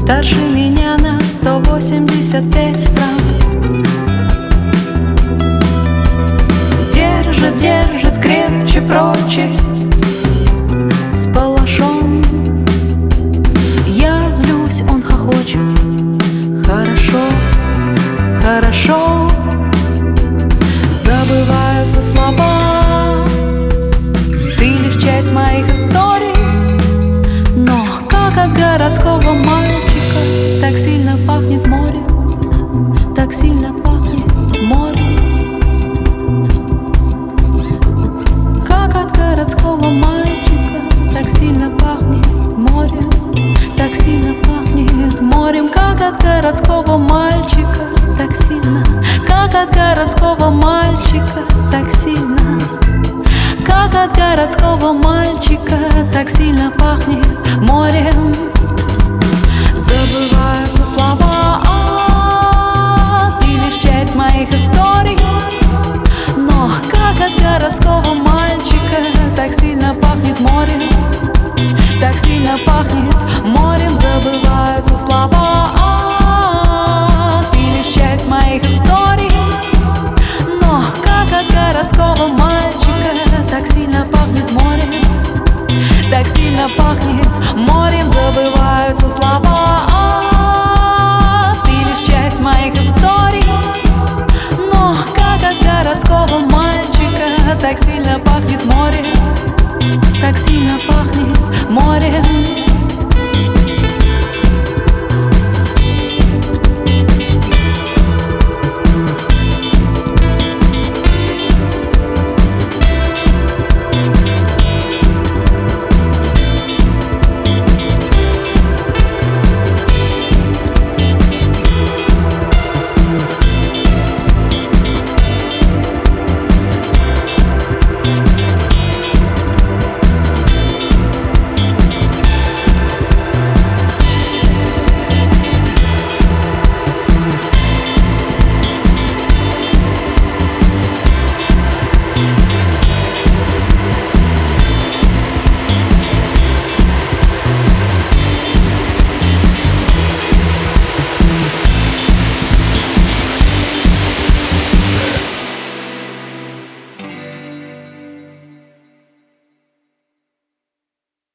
Старше меня на 185 стран. Держит, держит крепче прочих сполошен. Я злюсь, он хохочет. Хорошо, хорошо. Забываются слова. Ты лишь часть моих историй. Но как от городского мальчика так сильно пахнет море, так сильно пахнет море. Как от городского мальчика так сильно пахнет морем, так сильно пахнет морем. Как от городского мальчика так сильно, как от городского мальчика так сильно, как от городского мальчика так сильно пахнет морем.